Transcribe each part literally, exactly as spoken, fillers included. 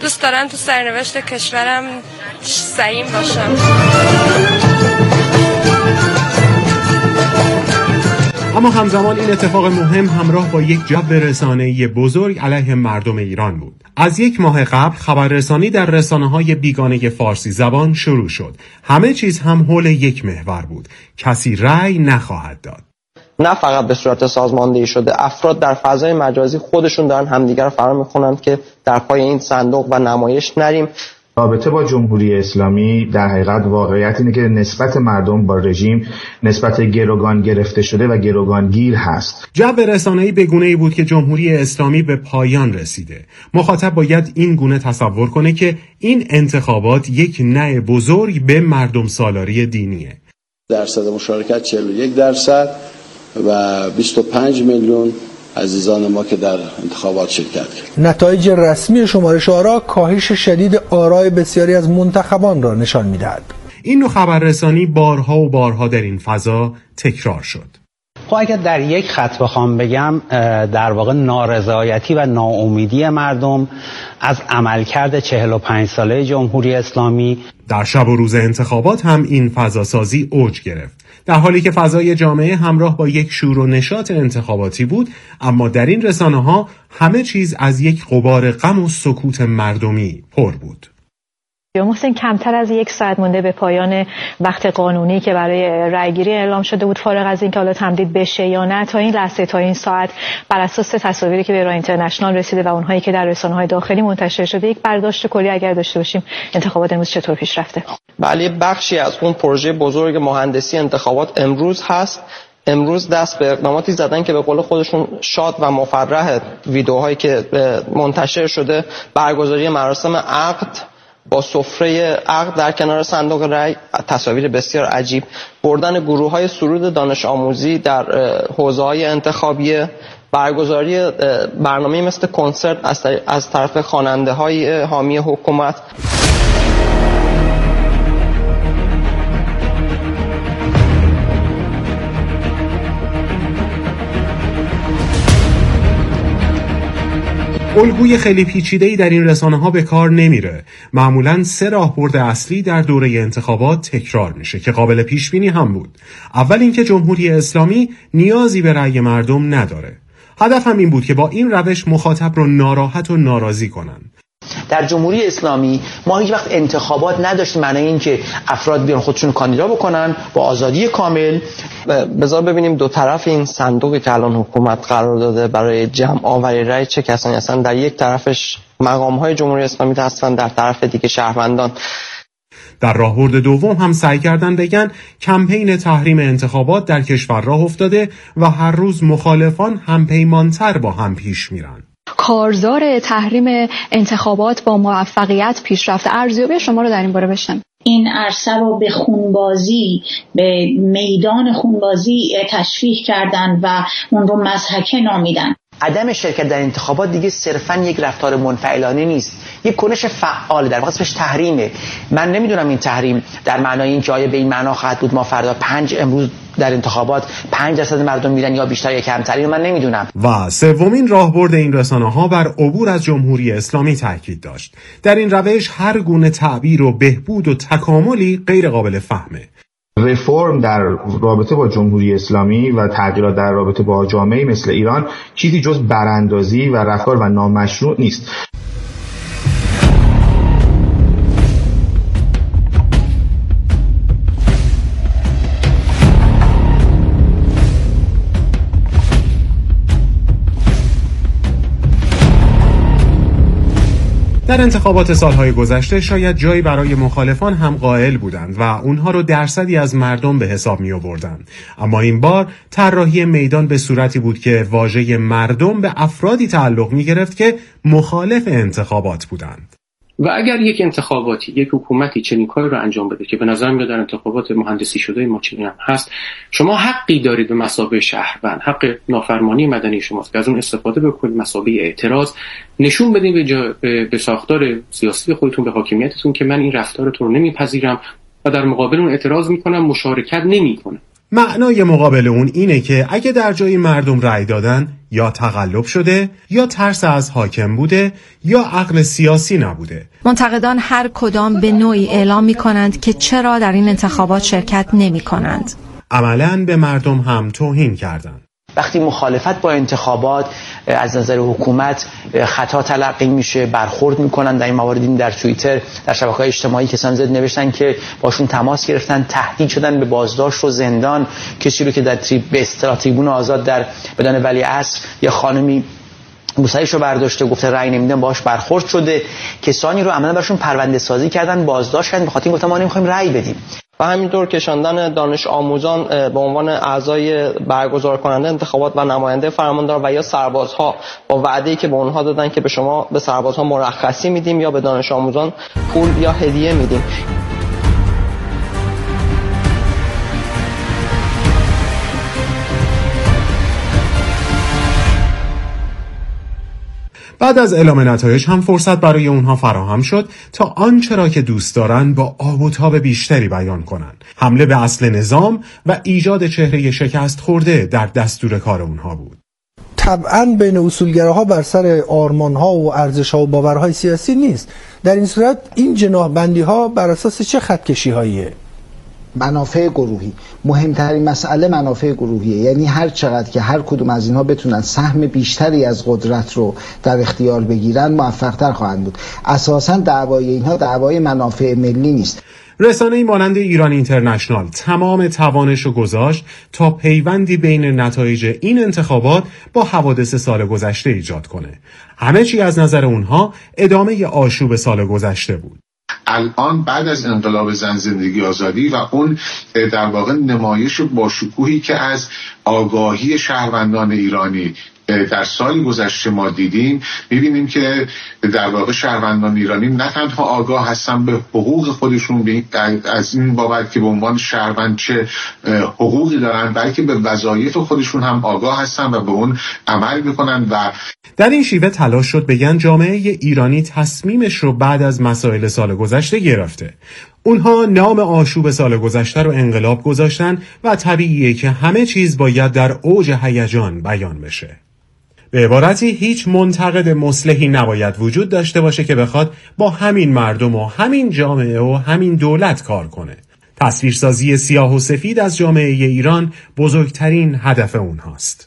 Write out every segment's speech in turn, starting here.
دوست دارم تو سرنوشت کشورم سعیم باشم. اما همزمان این اتفاق مهم همراه با یک جو رسانه‌ای بزرگ علیه مردم ایران بود. از یک ماه قبل خبررسانی در رسانه‌های بیگانه فارسی زبان شروع شد. همه چیز هم حول یک محور بود: کسی رأی نخواهد داد. نه فقط به صورت سازماندهی شده، افراد در فضای مجازی خودشون دارن همدیگر رو فرا میخونن که در پای این صندوق و نمایش نریم. رابطه با جمهوری اسلامی در حقیقت واقعیت اینه که نسبت مردم با رژیم نسبت گروگان گرفته شده و گروگانگیر هست. جو رسانه‌ای به گونه‌ای بود که جمهوری اسلامی به پایان رسیده. مخاطب باید این گونه تصور کنه که این انتخابات یک نه بزرگ به مردم سالاری دینیه. درصد مشارکت چهل و یک درصد و بیست و پنج میلیون عزیزان ما که در انتخابات شرکت کرد. نتایج رسمی شمارش آرا کاهش شدید آرای بسیاری از منتخبان را نشان می‌دهد. این نوع خبررسانی بارها و بارها در این فضا تکرار شد. خب اگر در یک خط بخوام بگم، در واقع نارضایتی و ناامیدی مردم از عملکرد چهل و پنج ساله جمهوری اسلامی در شب و روز انتخابات هم این فضا سازی اوج گرفت. در حالی که فضای جامعه همراه با یک شور و نشاط انتخاباتی بود، اما در این رسانه‌ها همه چیز از یک غبار غم و سکوت مردمی پر بود. محسن، کمتر از یک ساعت مونده به پایان وقت قانونی که برای رأیگیری اعلام شده بود، فارغ از اینکه حالا تمدید بشه یا نه، تا این لحظه تا این ساعت بر اساس تصاویری که به ایران اینترنشنال رسیده و اونهایی که در رسانه‌های داخلی منتشر شده، یک برداشت کلی اگر داشته باشیم انتخابات امروز چطور پیش رفته؟ بله، بخشی از اون پروژه بزرگ مهندسی انتخابات امروز هست. امروز دست به اقداماتی زدن که به قول خودشون شاد و مفرح. ویدیوهایی که منتشر شده، برگزاری مراسم عقد با سفره عقد در کنار صندوق رای، تصاویر بسیار عجیب، بردن گروه‌های سرود دانش آموزی در حوزه‌های انتخابی، برگزاری برنامه‌ای مثل کنسرت از طرف خواننده‌های حامی حکومت. الگوی خیلی پیچیده‌ای در این رسانه‌ها به کار نمیره. معمولاً سه راهبرد اصلی در دوره انتخابات تکرار میشه که قابل پیش بینی هم بود. اول اینکه جمهوری اسلامی نیازی به رأی مردم نداره. هدف هم این بود که با این روش مخاطب رو ناراحت و ناراضی کنن. در جمهوری اسلامی ما هیچ وقت انتخابات نداشتیم، معنی این که افراد بیان خودشون کاندیدا بکنن با آزادی کامل. بذار ببینیم دو طرف این صندوقی که الان حکومت قرار داده برای جمع آوری رای چه کسانی هستن. در یک طرفش مقام‌های جمهوری اسلامی هستن، در طرف دیگه شهروندان. در راهبرد دوم هم سعی کردن بگن کمپین تحریم انتخابات در کشور راه افتاده و هر روز مخالفان هم پیمانتر با هم پیش میرن. کارزار تحریم انتخابات با موفقیت پیش رفته. ارزیابی شما رو در این باره بشنویم. این عرصه رو به خونبازی، به میدان خونبازی تشبیه کردن و اون رو مضحکه نامیدن. عدم شرکت در انتخابات دیگه صرفاً یک رفتار منفعلانه نیست، یک کنش فعال، در واقع اسمش تحریمه. من نمیدونم این تحریم در معنای این که آیا به این معنا خواهد بود ما فردا پنج امروز در انتخابات پنج درصد مردم میرن یا بیشتر یا کمتر، اینو من نمیدونم. و سومین راهبرد این رسانه‌ها بر عبور از جمهوری اسلامی تاکید داشت. در این روش هر گونه تعبیر و بهبود و تکاملی غیر قابل فهمه. رفرم در رابطه با جمهوری اسلامی و تغییرات در رابطه با جامعه مثل ایران چیزی جز براندازی و رفتار و نامشروع نیست. در انتخابات سالهای گذشته شاید جایی برای مخالفان هم قائل بودند و اونها رو درصدی از مردم به حساب می آوردند. اما این بار طراحی میدان به صورتی بود که واژه مردم به افرادی تعلق می گرفت که مخالف انتخابات بودند. و اگر یک انتخاباتی، یک حکومتی چنین کاری رو انجام بده که به نظر میاد در انتخابات مهندسی شده ما چنین هم هست، شما حقی دارید به مثابه شهروند، حق نافرمانی مدنی شماست که از اون استفاده بکنید، مثابه اعتراض نشون بدین به, جا به ساختار سیاسی خودتون، به حاکمیتتون که من این رفتارتون رو نمیپذیرم و در مقابل اون اعتراض میکنم، مشارکت نمیکنم. معنای مقابل اون اینه که اگه در جای مردم رأی دادن یا تقلب شده یا ترس از حاکم بوده یا عقل سیاسی نبوده. منتقدان هر کدام به نوعی اعلام می کنند که چرا در این انتخابات شرکت نمی کنند. عملاً به مردم هم توهین کردند. وقتی مخالفت با انتخابات از نظر حکومت خطا تلقی میشه، برخورد میکنن. در این موارد در توییتر، در شبکه‌های اجتماعی کسان زیاد نوشتن که باشون تماس گرفتن، تهدید شدن به بازداشت و زندان. کسی رو که در تریب به اصطلاح تریبون آزاد در بدن ولیعصر یا خانمی بوسه‌ایشو برداشته گفته رأی نمیدن، باهاش برخورد شده. کسانی رو عملاً براشون پرونده سازی کردن، بازداشت کردن، به خاطر این گفتن ما نمیخوایم رأی بدیم. و همینطور کشاندن دانش آموزان به عنوان اعضای برگزار کننده انتخابات و نماینده فرماندار و یا سربازها با وعده‌ای که به اونها دادن که به شما به سربازها مرخصی میدیم یا به دانش آموزان پول یا هدیه میدیم. بعد از اعلام نتایج هم فرصت برای اونها فراهم شد تا آنچه را که دوست دارن با آب و تاب بیشتری بیان کنند. حمله به اصل نظام و ایجاد چهره شکست خورده در دستور کار اونها بود. طبعاً بین اصولگراها بر سر آرمان‌ها و ارزش‌ها و باورهای سیاسی نیست. در این صورت این جناح بندی‌ها بر اساس چه خطکشی‌هاییه؟ منافع گروهی. مهمترین مسئله منافع گروهیه، یعنی هر چقدر که هر کدوم از اینها بتونن سهم بیشتری از قدرت رو در اختیار بگیرن موفق‌تر خواهند بود. اساساً دعوای اینها دعوای منافع ملی نیست. رسانه‌ای مانند ایران اینترنشنال تمام توانش رو گذاشت تا پیوندی بین نتایج این انتخابات با حوادث سال گذشته ایجاد کنه. همه چی از نظر اونها ادامه آشوب سال گذشته بود. الان بعد از انقلاب زن زندگی آزادی و اون در واقع نمایش باشکوهی که از آگاهی شهروندان ایرانی در سال گذشته ما دیدیم، می‌بینیم که در واقع شهروندان ایرانی نه تنها آگاه هستن به حقوق خودشون از این بابت که به عنوان شهروند چه حقوقی دارن، بلکه به وظایف خودشون هم آگاه هستن و به اون عمل میکنن. و در این شیوه تلاش شد بگن جامعه ایرانی تصمیمش رو بعد از مسائل سال گذشته گرفته. اونها نام آشوب سال گذشته رو انقلاب گذاشتن و طبیعیه که همه چیز باید در اوج هیجان بیان بشه. به عبارتی هیچ منتقد مصلحی نباید وجود داشته باشه که بخواد با همین مردم و همین جامعه و همین دولت کار کنه. تصویرسازی سیاه و سفید از جامعه ایران بزرگترین هدف اونهاست.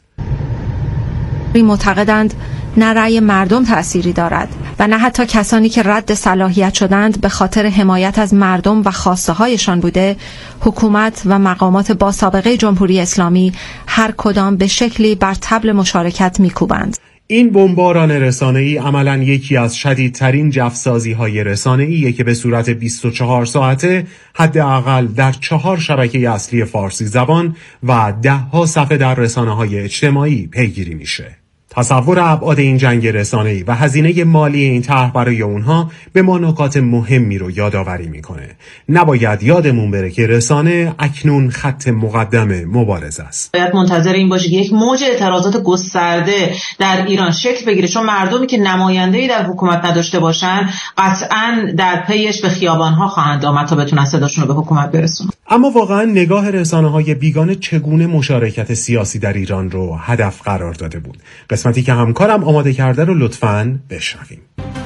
معتقدند نه رأی مردم تأثیری دارد و نه حتی کسانی که رد صلاحیت شدند به خاطر حمایت از مردم و خواسته هایشان بوده، حکومت و مقامات با سابقه جمهوری اسلامی هر کدام به شکلی بر طبل مشارکت میکوبند. این بمباران رسانه‌ای عملاً یکی از شدیدترین جفسازی‌های رسانه‌ایه که به صورت بیست و چهار ساعته حداقل در چهار شبکه اصلی فارسی زبان و ده‌ها صفحه در رسانه‌های اجتماعی پیگیری میشه. تصور ابعاد این جنگ رسانه‌ای و هزینه مالی این طرح برای اونها به ما نکات مهمی رو یادآوری میکنه. نباید یادمون بره که رسانه اکنون خط مقدم مبارزه است. باید منتظر این باشه که یک موج اعتراضات گسترده در ایران شکل بگیره، چون مردمی که نماینده‌ای در حکومت نداشته باشن قطعاً در پیش به خیابان‌ها خواهند آمد تا بتونن صداشون رو به حکومت برسونن. اما واقعاً نگاه رسانه‌های بیگانه چگونه مشارکت سیاسی در ایران رو هدف قرار داده بود؟ قسمتی که همکارم آماده کرده رو لطفاً بشنویم.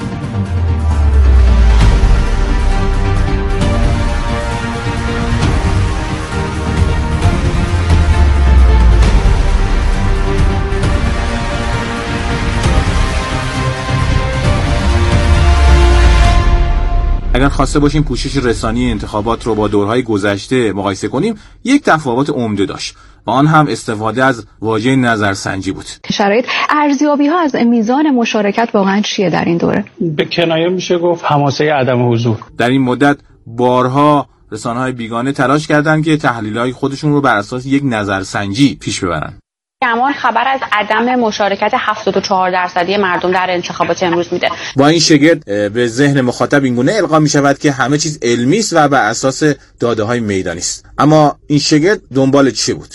اگر خواسته باشیم پوشش رسانی انتخابات رو با دورهای گذشته مقایسه کنیم، یک تفاوت عمده داشت و آن هم استفاده از واژه نظرسنجی بود. شرایط ارزیابی ها از میزان مشارکت واقعا چیه در این دوره؟ به کنایه میشه گفت حماسه عدم حضور. در این مدت بارها رسانه‌های بیگانه تلاش کردند که تحلیل‌های خودشون رو بر اساس یک نظرسنجی پیش ببرن. گمان خبر از عدم مشارکت هفتاد و چهار درصدی مردم در انتخابات امروز میده. با این شگرد به ذهن مخاطب اینگونه القا میشود که همه چیز علمی است و بر اساس داده‌های میدانی است. اما این شگرد دنبال چی بود؟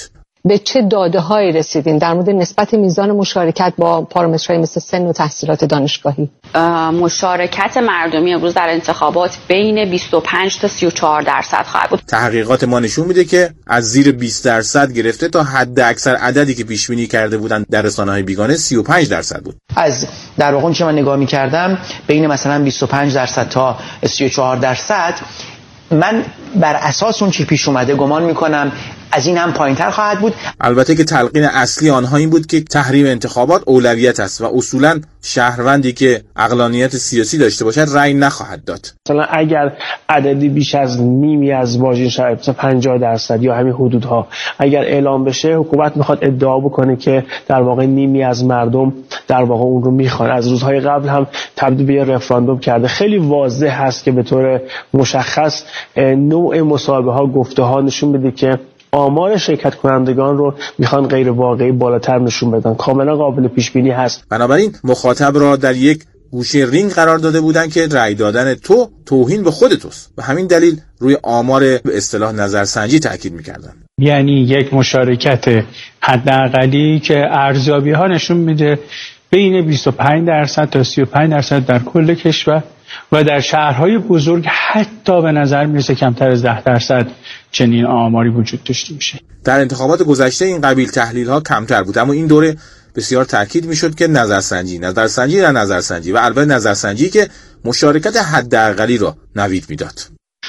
به چه داده هایی رسیدین در مورد نسبت میزان مشارکت با پارامترهای مثل سن و تحصیلات دانشگاهی؟ مشارکت مردمی امروز در انتخابات بین بیست و پنج تا سی و چهار درصد خواهد بود. تحقیقات ما نشون میده که از زیر بیست درصد گرفته تا حد اکثر عددی که پیش بینی کرده بودن در رسانه‌های بیگانه سی و پنج درصد بود. از در واقع چه من نگاه می‌کردم بین مثلا بیست و پنج درصد تا سی و چهار درصد، من بر اساس اون چی پیش اومده گمان میکنم از این هم پایین‌تر خواهد بود. البته که تلقین اصلی آنها این بود که تحریم انتخابات اولویت است و اصولاً شهروندی که عقلانیت سیاسی داشته باشد رأی نخواهد داد. مثلا اگر عددی بیش از نیمی از واژه شهر مثلا پنجاه درصد یا همین حدودها اگر اعلام بشه، حکومت میخواد ادعا بکنه که در واقع نیمی از مردم در واقع اون رو میخوان. از روزهای قبل هم تبدیل به رفراندوم کرده. خیلی واضح هست که به طور مشخص نوع مصاحبه ها گفته ها نشون بده که آمار شرکت کنندگان رو میخوان غیر واقعی بالاتر نشون بدن. کاملا قابل پیش بینی هست. بنابراین مخاطب را در یک گوشه رینگ قرار داده بودن که رأی دادن تو توهین به خود توست و همین دلیل روی آمار به اصطلاح نظرسنجی تاکید میکردن. یعنی یک مشارکت حداقلی که ارزیابی ها نشون میده بین بیست و پنج درصد تا سی و پنج درصد در کل کشور و در شهرهای بزرگ حتی به نظر میرسه کمتر از ده درصد چنین آماری وجود داشته باشه. در انتخابات گذشته این قبیل تحلیل ها کمتر بود، اما این دوره بسیار تاکید میشد که نظرسنجی نظرسنجی در نظرسنجی و البته نظرسنجی که مشارکت حداقلی را نوید میداد.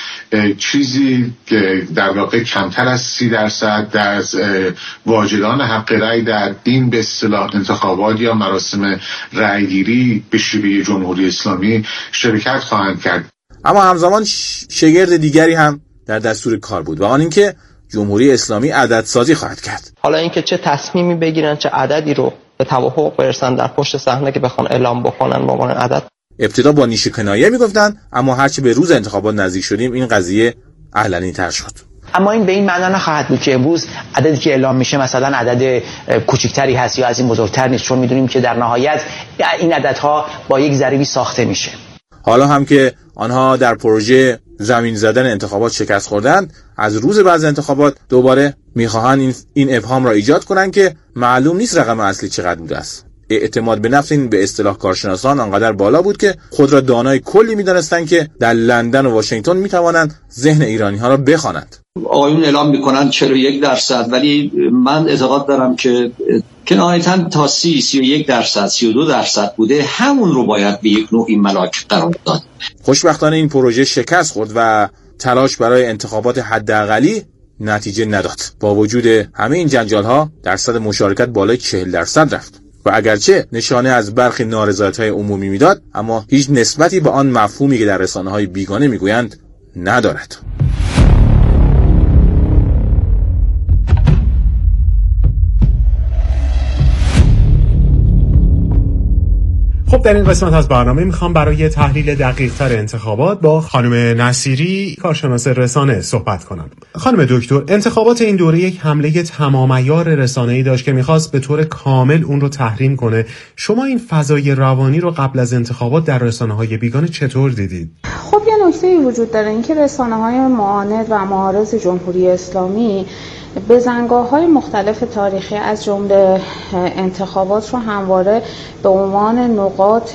چیزی که در واقع کمتر از سی درصد در واجدان حق رأی در این به اصطلاح انتخابات یا مراسم رأیگیری به شیوه جمهوری اسلامی شرکت خواهند کرد. اما همزمان شگرد دیگری هم در دستور کار بود و آن اینکه جمهوری اسلامی عدد سازی خواهد کرد. حالا اینکه چه تصمیمی بگیرن، چه عددی رو به توافق برسن در پشت صحنه که بخوان اعلام بکنن به عنوان عدد. ابتدا با نیش کنایه میگفتن، اما هرچی به روز انتخابات نزدیک شدیم این قضیه علنی تر شد. اما این به این معنا نخواهد بود که امروز عددی که اعلام میشه مثلا عدد کوچکتری هست یا از این بزرگتر نیست، چون میدونیم که در نهایت این عددها با یک ضریبی ساخته میشه. حالا هم که آنها در پروژه زمین زدن انتخابات شکست خوردند، از روز بعد از انتخابات دوباره میخواهند این این ابهام را ایجاد کنند که معلوم نیست رقم اصلی چقدر بوده است. اعتماد به نفس این به اصطلاح کارشناسان آنقدر بالا بود که خود را دانای کلی می‌دانستند که در لندن و واشنگتن می‌توانند ذهن ایرانی‌ها را بخوانند. آقایون اعلام می‌کنند چهل و یک درصد، ولی من اعتقاد دارم که که نهایتاً تا سی، سی و یک درصد، سی و دو درصد بوده، همون رو باید به یک نوعی ملاک قرار داد. خوشبختانه این پروژه شکست خورد و تلاش برای انتخابات حداقلی نتیجه نداد. با وجود همه این جنجال‌ها درصد مشارکت بالای چهل درصد رفت و اگرچه نشانه از برخی نارضایتی‌های عمومی میداد، اما هیچ نسبتی به آن مفهومی که در رسانه‌های بیگانه میگویند ندارد. خب در این قسمت از برنامه میخوام برای تحلیل دقیق‌تر انتخابات با خانم نصیری کارشناس رسانه صحبت کنم. خانم دکتر، انتخابات این دوره یک حمله تمام عیار رسانه‌ای داشت که میخواست به طور کامل اون رو تحریم کنه. شما این فضای روانی رو قبل از انتخابات در رسانه‌های بیگانه چطور دیدید؟ خب یه نکته‌ای وجود داره، اینکه رسانه‌های معاند و معارض جمهوری اسلامی بزنگاه‌های مختلف تاریخی از جمله انتخابات رو همواره به عنوان نقاط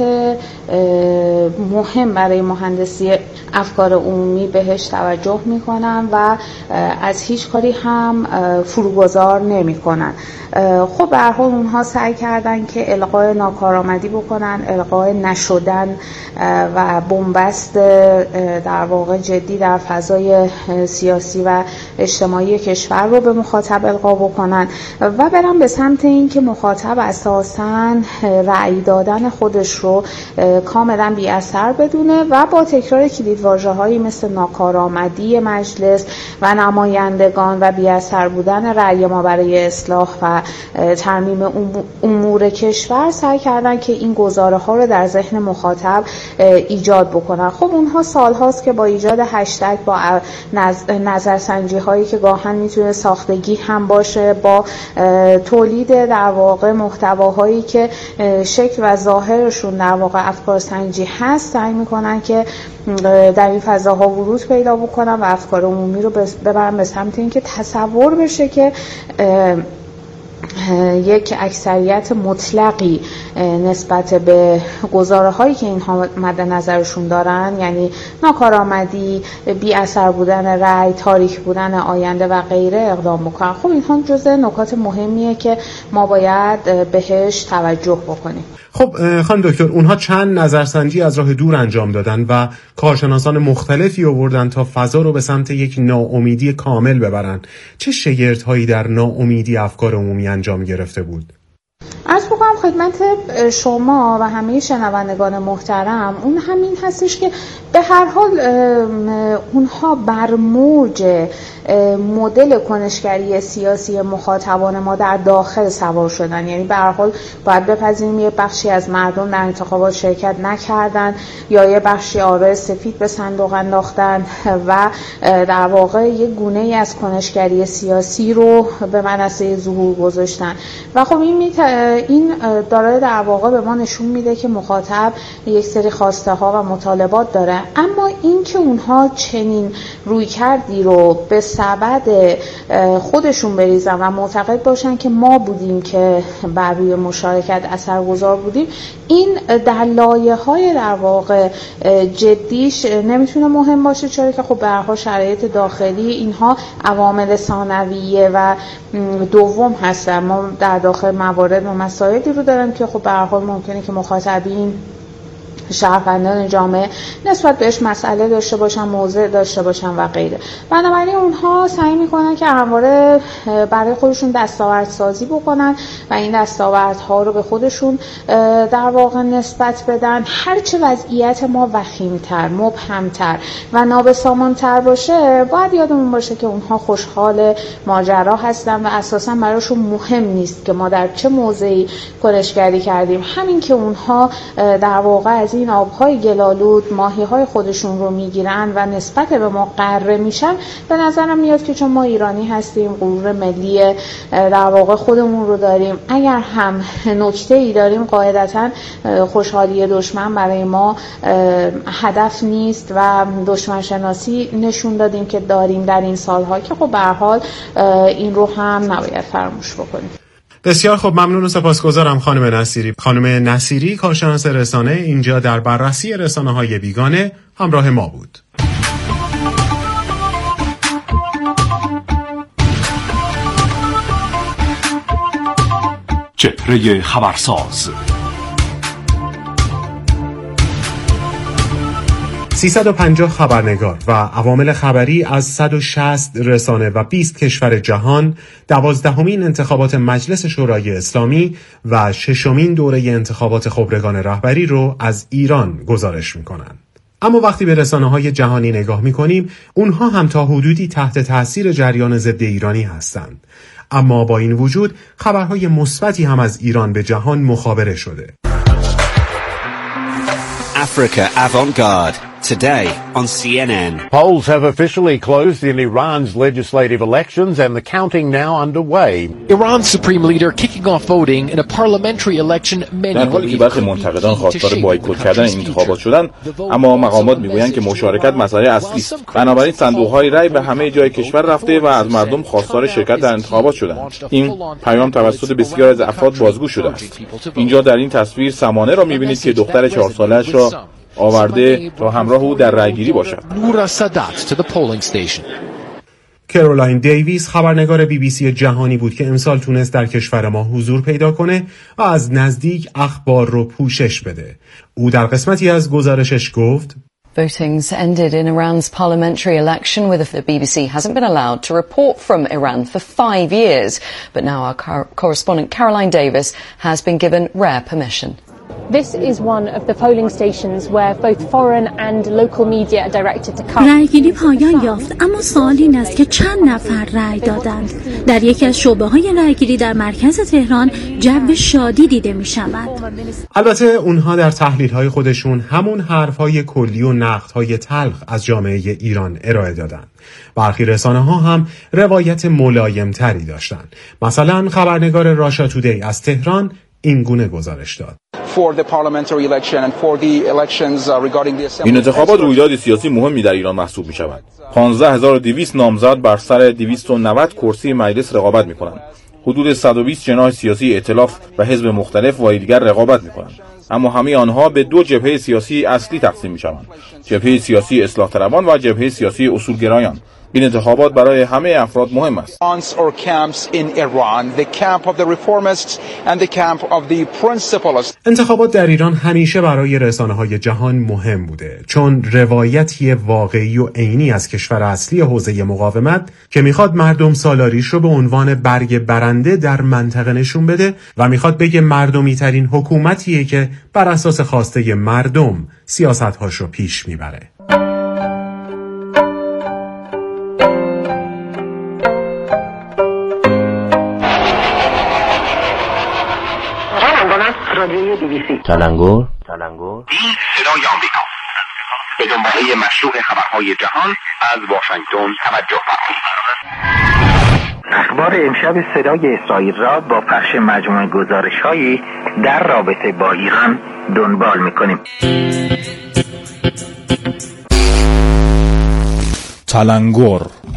مهم برای مهندسی افکار عمومی بهش توجه می‌کنن و از هیچ کاری هم فروگذار نمی‌کنن. خب به هر حال اونها سعی کردن که القای ناکارآمدی بکنن، القای نشدن و بنبست در واقع جدی در فضای سیاسی و اجتماعی کشور رو به مخاطب القا بکنن و برن به سمت این که مخاطب اساساً رأی دادن خودش رو کاملا بی اثر بدونه و با تکرار کلیدواژه‌هایی مثل ناکارآمدی مجلس و نمایندگان و بی اثر بودن رأی ما برای اصلاح و ترمیم امور کشور سعی کردن که این گزاره ها رو در ذهن مخاطب ایجاد بکنن. خب اونها سال هاست که با ایجاد هشتگ، با نظرسنجی هایی که گاهن میتونه ساختگی هم باشه، با تولید در واقع محتواهایی که شکل و ظاهرشون در واقع افکار سنجی هست، سعی میکنن که در این فضاها ورود پیدا بکنن و افکار عمومی رو ببرن به سمت اینکه تصور بشه که یک اکثریت مطلقی نسبت به گزاره هایی که اینها مد نظرشون دارن، یعنی ناکارآمدی، بی اثر بودن رأی، تاریک بودن آینده و غیره اقدام بکنن. خب اینها جزء نکات مهمیه که ما باید بهش توجه بکنیم. خب خانم دکتر، اونها چند نظرسنجی از راه دور انجام دادن و کارشناسان مختلفی آوردن تا فضا رو به سمت یک ناامیدی کامل ببرن. چه شگردهایی در ناامیدی افکار عمومی انجام گرفته بود؟ عرض بکنم خدمت شما و همه شنوندگان محترم، اون همین هستش که به هر حال اونها بر موج مدل کنشگری سیاسی مخاطبان ما در داخل سوار شدن. یعنی به هر حال باید بپذیریم یه بخشی از مردم در انتخابات شرکت نکردن یا یه بخشی آراء سفید به صندوق انداختن و در واقع یه گونه ای از کنشگری سیاسی رو به منصه ظهور گذاشتن و خب این این داره در واقع به ما نشون میده که مخاطب یک سری خواسته ها و مطالبات داره، اما این که اونها چنین روی کردی رو به سبد خودشون بریزن و معتقد باشن که ما بودیم که بر روی مشارکت اثرگذار بودیم، این در لایه‌های در واقع جدیش نمیتونه مهم باشه، چرا که خب به هر حال شرایط داخلی اینها عوامل ثانویه و دوم هستن. ما در داخل موارد و مسائلی رو داریم که خب به هر حال ممکنه که مخاطبین شهروندان جامعه نسبت بهش مسئله داشته باشن، موضع داشته باشن و غیره. بنابراین اونها سعی میکنن که همواره برای خودشون دستاوردسازی بکنن و این دستاوردها رو به خودشون در واقع نسبت بدن. هرچه وضعیت ما وخیم‌تر، مبهم‌تر و نابسامان‌تر باشه، باید یادمون باشه که اونها خوشحال ماجرا هستن و اساسا براشون مهم نیست که ما در چه موضعی کنشگری کردیم. همین که اونها در واقع از این آبهای گلالود ماهی‌های خودشون رو میگیرن و نسبت به ما قره میشن، به نظرم میاد که چون ما ایرانی هستیم، غرور ملی در واقع خودمون رو داریم، اگر هم نکته‌ای داریم قاعدتاً خوشحالی دشمن برای ما هدف نیست و دشمن شناسی نشون دادیم که داریم در این سالها که خب به هر حال این رو هم نباید فراموش بکنیم. بسیار خوب، ممنون و سپاسگزارم خانم نصیری. خانم نصیری کارشناس رسانه اینجا در بررسی رسانه‌های بیگانه همراه ما بود. چهره خبرساز. سیصد و پنجاه خبرنگار و عوامل خبری از صد و شصت رسانه و بیست کشور جهان دوازدهمین انتخابات مجلس شورای اسلامی و ششمین دوره انتخابات خبرگان رهبری رو از ایران گزارش می‌کنند. اما وقتی به رسانه‌های جهانی نگاه می‌کنیم، اونها هم تا حدودی تحت تأثیر جریان ضد ایرانی هستند. اما با این وجود خبرهای مثبتی هم از ایران به جهان مخابره شده. Africa Avant-Garde. Today on C N N. Polls have officially closed in Iran's legislative elections and the counting now underway. Iran's supreme leader kicking off voting in a parliamentary election many در حالی که برخی منتقدان خواستار بایکوت کردن این انتخابات شدند، اما مقامات میگویند که مشارکت مسئله اصلی است. بنابراین صندوق‌های رای به همه جای کشور رفته و از مردم خواستار شرکت در انتخابات شدند. این پیام توسط بسیار از افراد بازگو شده است. اینجا در این تصویر سمانه را می‌بینید که دختر چهار ساله‌اش را آورده تا همراه او در رایگیری باشد. کرولاین دیویس خبرنگار بی بی سی جهانی بود که امسال تونست در کشور ما حضور پیدا کنه و از نزدیک اخبار رو پوشش بده. او در قسمتی از گزارشش گفت: Voting's ended in Iran's parliamentary election with the B B C hasn't been allowed to report from Iran for five years, but now our correspondent Caroline Davis has been given rare permission. This is one of the polling stations where both foreign and local media are directed to come. رأیگیری پایان یافت، اما سوال این است که چند نفر رأی دادند. در یکی از شعبه‌های رأیگیری در مرکز تهران جو شادی دیده می‌شود. البته اونها در تحلیل‌های خودشون همون حرف‌های کلی و نقدهای تلخ از جامعه ایران ارائه دادند. برخی رسانه‌ها هم روایت ملایم‌تری داشتند. مثلا خبرنگار راشا تودی از تهران این گونه گزارش داد: این انتخابات رویداد سیاسی مهمی در ایران محسوب می شود. پانزده هزار و دویست نامزد بر سر دویست و نود کرسی مجلس رقابت می کنند. حدود صد و بیست جناح سیاسی ائتلاف و حزب مختلف و دیگر رقابت می کنند. اما همه آنها به دو جبهه سیاسی اصلی تقسیم می شوند: جبهه سیاسی اصلاح طلبان و جبهه سیاسی اصولگرایان. این انتخابات برای همه افراد مهم است. انتخابات در ایران همیشه برای رسانه‌های جهان مهم بوده، چون روایتی واقعی و عینی از کشور اصلی حوزه مقاومت که میخواد مردم سالاریش رو به عنوان برگ برنده در منطقه نشون بده و میخواد بگه مردمی ترین حکومتیه که بر اساس خواسته مردم سیاست‌هاش رو پیش میبره. تلنگور تلنگور این صدای آمریکا. به دنباله مشروع خبرهای جهان از واشنگتن توجه فرمایید. اخبار امشب صدای اسرائیل را با پخش مجموعه گزارش‌هایی در رابطه با ایران دنبال می‌کنیم. تلنگور.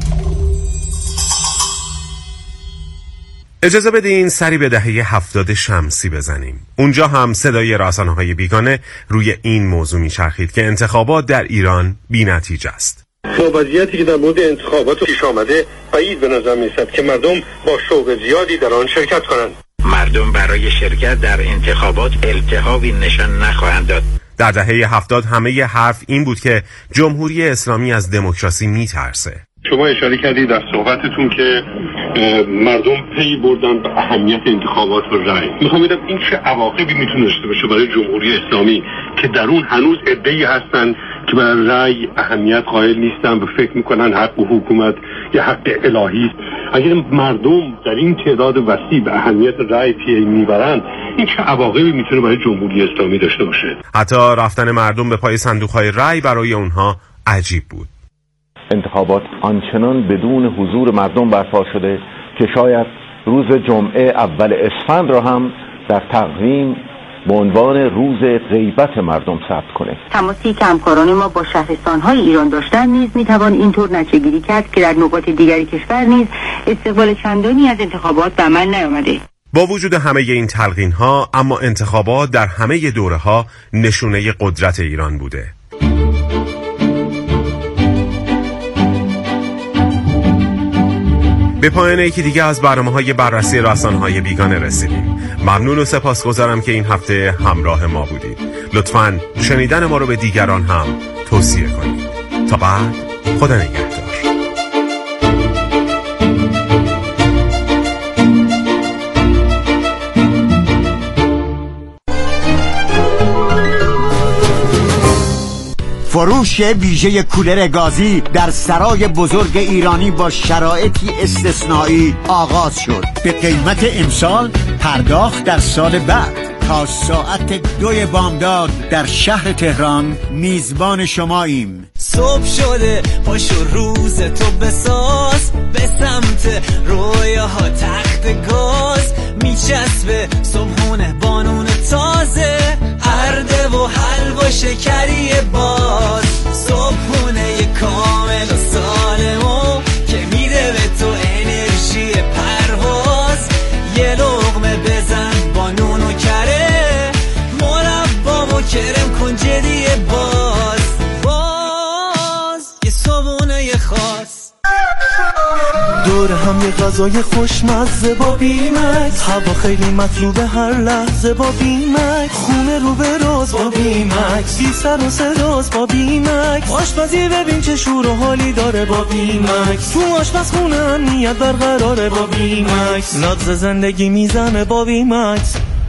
اجازه بدین سری به دهه هفتاد شمسی بزنیم. اونجا هم صدای رسانه‌های بیگانه روی این موضوع میچرخید که انتخابات در ایران بی‌نتیجه است. با وضعیتی که در مورد انتخابات پیش آمده بعید به نظر می‌رسد که مردم با شوق زیادی در آن شرکت کنند. مردم برای شرکت در انتخابات التهابی نشان نخواهند داد. در دهه هفتاد همه حرف این بود که جمهوری اسلامی از دموکراسی میترسه. شما اشاره کردید در صحبتتون که مردم پی بردن به اهمیت انتخابات و رأی. میخوام ببینم این چه عواقبی میتونه داشته باشه برای جمهوری اسلامی که در اون هنوز عده‌ای هستن که برای رأی اهمیت قائل نیستن، به فکر میکنن حق و حکومت یا حق الهی است. اگر مردم در این تعداد وسیع به اهمیت رأی پی میبرن، این چه عواقبی میتونه برای جمهوری اسلامی داشته باشه؟ حتی رفتن مردم به پای صندوق‌های رأی برای اونها عجیب بود. انتخابات آنچنان بدون حضور مردم برپا شده که شاید روز جمعه اول اسفند را هم در تقویم به عنوان روز غیبت مردم ثبت کنه. تماسی که همکاران ما با شهرستان‌های ایران داشتن نیز میتوان اینطور نتیجه‌گیری کرد که در نقاط دیگری کشور نیز استقبال چندانی از انتخابات به عمل نیامده. با وجود همه این تلقین‌ها، اما انتخابات در همه دوره‌ها نشونه قدرت ایران بوده. به پایان یکی دیگه از برنامه‌های بررسی رسانه‌های بیگانه رسیدیم. ممنون و سپاسگزارم که این هفته همراه ما بودید. لطفاً شنیدن ما رو به دیگران هم توصیه کنید. تا بعد، خدا نگهدار. فروش ویژه کولر گازی در سرای بزرگ ایرانی با شرایطی استثنایی آغاز شد. به قیمت امسال، پرداخت در سال بعد. تا ساعت دوی بامداد در شهر تهران میزبان شماییم. صبح شده پاشو روز تو بساز، به سمت رویاها تخت گاز میچسبه صبحونه بانون تازه، ارده و حلوا شکری باز، صبحونه کامل و سالمو که میده به تو انرژی پرواز. یه لقمه بزن با نون و کره، مربا و کرم کن جدی باز، باز یه صبحونه خاص. دور هم یه غذای خوشمزه با بیمکس، هوا خیلی مطلوبه هر لحظه با بیمکس، خونه رو به راز با بیمکس، بی سر و صداست با بیمکس، آشپزی ببین چه شور و حالی داره با بیمکس، تو آشپزخونه امنیت برقراره با بیمکس، ناز زندگی میزنه با بیمکس.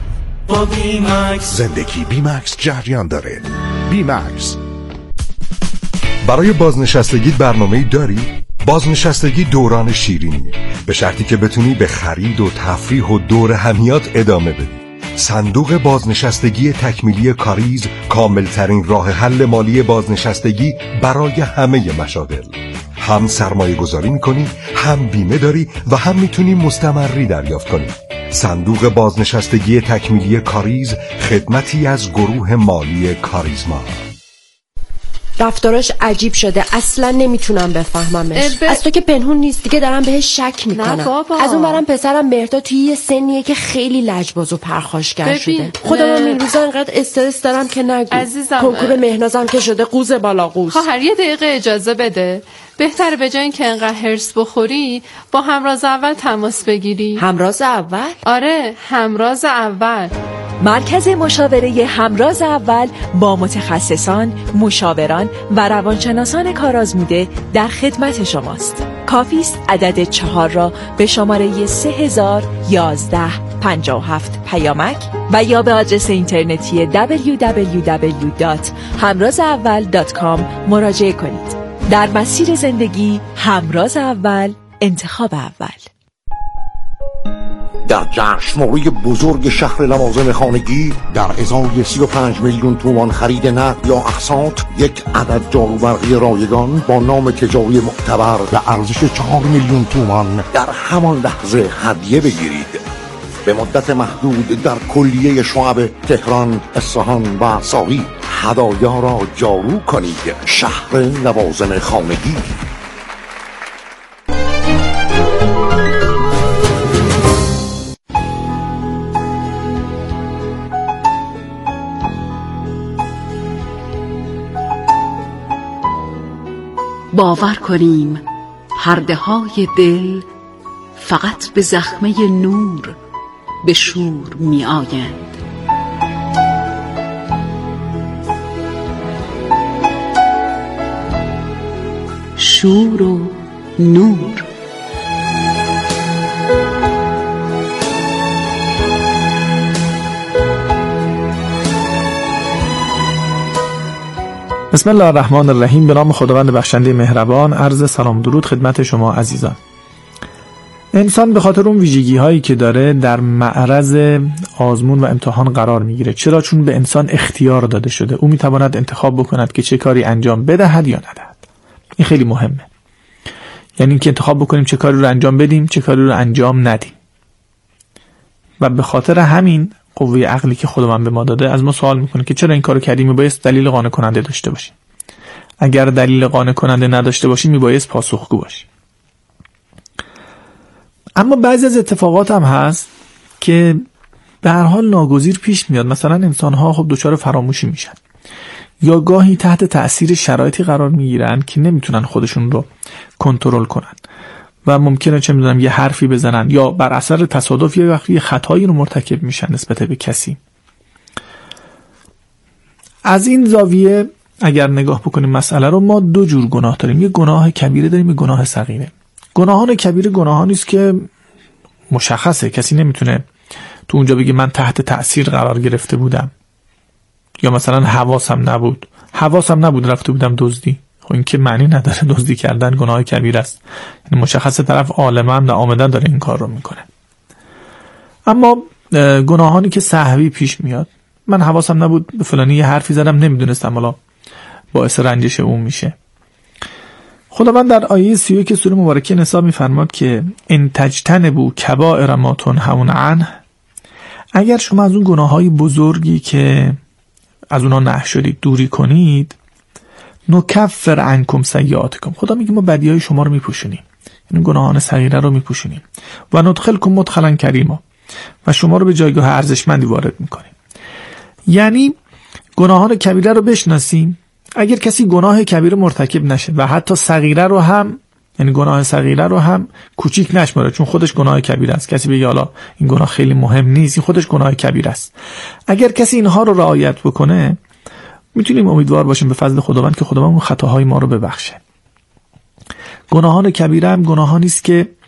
با بی مکس. زندگی بی مکس جریان داره. بی مکس. برای بازنشستگی برنامه‌ای داری؟ بازنشستگی دوران شیرینیه، به شرطی که بتونی به خرید و تفریح و دور همیات ادامه بدی. صندوق بازنشستگی تکمیلی کاریز کاملترین راه حل مالی بازنشستگی برای همه مشاغل. هم سرمایه گذاری میکنی، هم بیمه داری و هم میتونی مستمری دریافت کنی. صندوق بازنشستگی تکمیلی کاریز خدمتی از گروه مالی کاریزما. رفتاراش عجیب شده، اصلا نمیتونم بفهممش. ب... از تو که پنهون نیست دیگه، دارم بهش شک میکنم. از اون برم پسرم مهرداد توی یه سنیه که خیلی لجباز و پرخاشگر شده. خودم هم این روزا انقدر استرس دارم که نگو. عزیزم کنکور مهنازم که شده قوز بالا قوز. خواهر یه دقیقه اجازه بده. بهتره به جای اینکه انقدر هرس بخوری با همراز اول تماس بگیری. همراز اول؟ آره، همراز اول. مرکز مشاوره همراز اول با متخصصان، مشاوران و روانشناسان کارآزموده در خدمت شماست. کافی است عدد چهار را به شماره سه هزار یازده پنجاه و هفت پیامک و یا به آدرس اینترنتی دبلیو دبلیو دبلیو دات همراز اول دات کام مراجعه کنید. در مسیر زندگی همراز اول، انتخاب اول. در جشنواره بزرگ شهر لوازم خانگی در ازای سی و پنج میلیون تومان خرید نقد یا اقساط، یک عدد جاروبرقی رایگان با نام تجاری معتبر به ارزش چهار میلیون تومان در همان لحظه هدیه بگیرید. به مدت محدود در کلیه شعب تهران، اصفهان و ساقی هدایا را جارو کنید. شهر لوازم خانگی. باور کنیم پرده های دل فقط به زخمه نور به شور می آیند. شور و نور. بسم الله الرحمن الرحیم. به نام خداوند بخشنده مهربان. عرض سلام درود خدمت شما عزیزان. انسان به خاطر اون ویژگی هایی که داره در معرض آزمون و امتحان قرار میگیره. چرا؟ چون به انسان اختیار داده شده. او میتواند انتخاب بکند که چه کاری انجام بدهد یا ندهد. این خیلی مهمه. یعنی اینکه انتخاب بکنیم چه کاری رو انجام بدیم، چه کاری رو انجام ندیم. و به خاطر همین قوه عقلی که خداوند به ما داده از ما سوال میکنه که چرا این کارو کردیم. میبایست دلیل قانع کننده داشته باشیم. اگر دلیل قانع کننده نداشته باشیم میبایست پاسخگو باشیم. اما بعضی از اتفاقات هم هست که به هر حال ناگزیر پیش میاد. مثلا انسان ها خب دچار فراموشی میشن یا گاهی تحت تأثیر شرایطی قرار میگیرن که نمیتونن خودشون رو کنترل کنن و ممکنه چه میدونم یه حرفی بزنن یا بر اثر تصادف یه وقتی یه خطایی رو مرتکب میشن نسبت به کسی. از این زاویه اگر نگاه بکنیم مسئله رو، ما دو جور گناه داریم. یه گناه کبیره داریم، یه گناه صغیره. گناهان کبیره گناهانی است که مشخصه، کسی نمیتونه تو اونجا بگه من تحت تأثیر قرار گرفته بودم یا مثلا حواسم نبود. حواسم نبود رفته بودم دزدی. خب این که معنی نداره. دزدی کردن گناه کبیره است. یعنی مشخصه طرف عالمه هم عامدن داره این کار رو میکنه. اما گناهانی که سهوی پیش میاد، من حواسم نبود به فلانی یه حرفی زدم نمیدونستم حالا باعث رنجش اون میشه. خداوند در آیه سی و یک سوره مبارکه نساء میفرماد که ان تجتنبوا کبائر ما تنهون عنه، اگر شما از اون گناههای بزرگی که از اونها نهی شدید دوری کنید، نکفر عنکم سیئاتکم، خدا میگه ما بدیهای شما رو میپوشونیم، یعنی گناهان صغیره رو میپوشونیم. و ندخلکم مدخلا کریما، و شما رو به جایگاه ارزشمندی وارد میکنیم. یعنی گناهان کبیره رو بشناسیم. اگر کسی گناه کبیره مرتکب نشه و حتی صغیره رو هم، یعنی گناه صغیره رو هم کوچیک نشماره، چون خودش گناه کبیره است. کسی بگه حالا این گناه خیلی مهم نیست، این خودش گناه کبیره است. اگر کسی اینها رو رعایت بکنه، میتونیم امیدوار باشیم به فضل خداوند که خداوند اون خطاهای ما رو ببخشه. گناهان کبیره هم گناهانی است که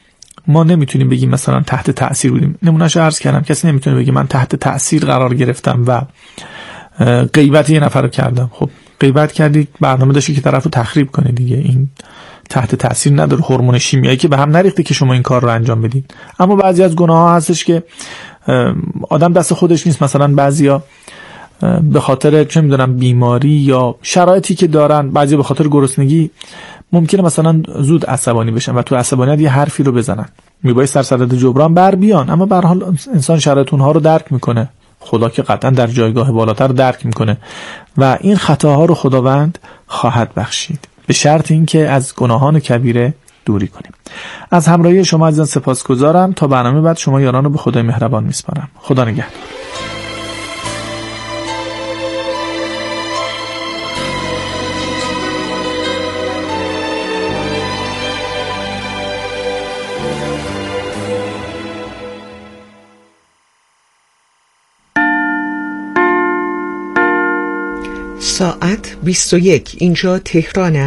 ما نمیتونیم بگیم مثلا تحت تأثیر بودیم. نمونهش عرض کردم، کسی نمیتونه بگه من تحت تأثیر قرار گرفتم و غیبت یه نفر رو کردم. خب غیبت کردی، برنامه داشتی که طرف رو تخریب کنی دیگه، این تحت تأثیر نداره. هورمون شیمیایی که به هم نریخته که شما این کار رو انجام بدید. اما بعضی از گناه ها هستش که آدم دست خودش نیست. مثلا بعضیا به خاطر چه میدونم بیماری یا شرایطی که دارن، بعضی به خاطر گرسنگی ممکنه مثلا زود عصبانی بشن و تو عصبانیت یه حرفی رو بزنن، میبایست در صدد جبران بر بیان، اما به هر حال انسان شرایط اونها رو درک میکنه. خدا که قطعا در جایگاه بالاتر درک میکنه و این خطاها رو خداوند خواهد بخشید، به شرط اینکه از گناهان کبیره دوری کنیم. از همراهی شما عزیزان سپاسگزارم. تا برنامه بعد شما یاران رو به خدای مهربان میسپارم. خدا نگهدار. ساعت بیست و یک، اینجا تهران.